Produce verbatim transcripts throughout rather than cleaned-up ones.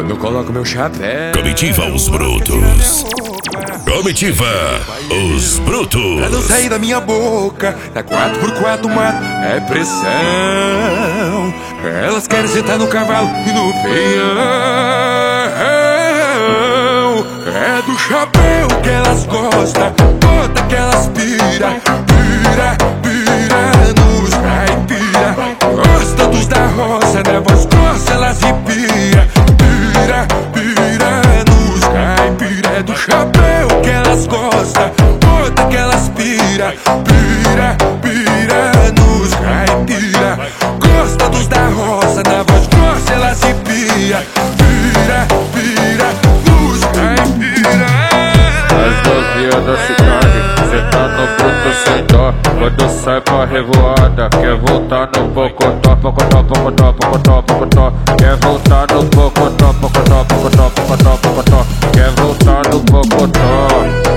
Quando coloco meu chapéu. Comitiva os brutos. Comitiva os brutos. Pra não sair da minha boca, na quatro por quatro mato é pressão. Elas querem sentar no cavalo e no peão. É do chapéu que elas gostam, bota que elas pira, pira, pira nos caipira. Gosta dos da roça, na voz grossa elas empia, pira, pira nos caipira. É do chapéu que elas gostam, bota que elas pira, pira, pira nos caipira. Gosta dos da roça, na voz grossa elas empia, pira, pira nos caipira. As novinhas da cidade, cê tá no bruto sem dó. Quando sai pra revoada, quer voltar no pocotó, pocotó, pocotó, pocotó, pocotó. Quer voltar no pocotó, pocotó, pocotó, pocotó, pocotó. Quer voltar no pocotó.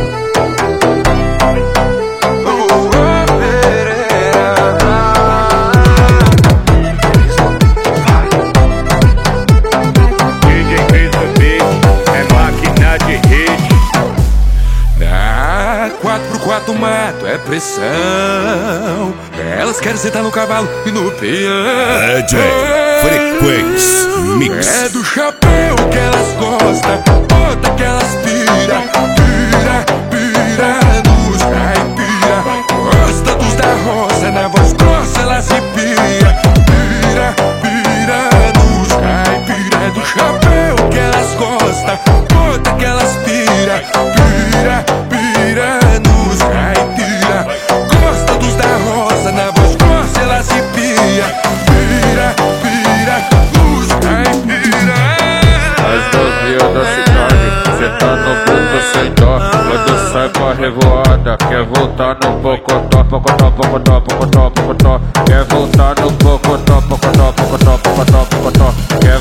quatro por quatro mato é pressão. Elas querem sentar no cavalo e no peão. D J Frequência Mix. É do chapéu que elas gostam, bota que elas pira, pira, pira nos caipira. Gosta dos da roça, na voz grossa elas empia, pira, pira nos caipira. É do chapéu que elas gostam, bota que elas pira, pira, pira nos caipira. Gosta dos da roça, na voz grossa elas empia, pira, pira nos caipira. As novinhas da cidade, cê tá no bruto sem dó. Quando sai pra revoada, quer voltar no pocotó, pocotó, pocotó, pocotó, pocotó. Quer voltar no pocotó, pocotó, pocotó, pocotó, pocotó. Quer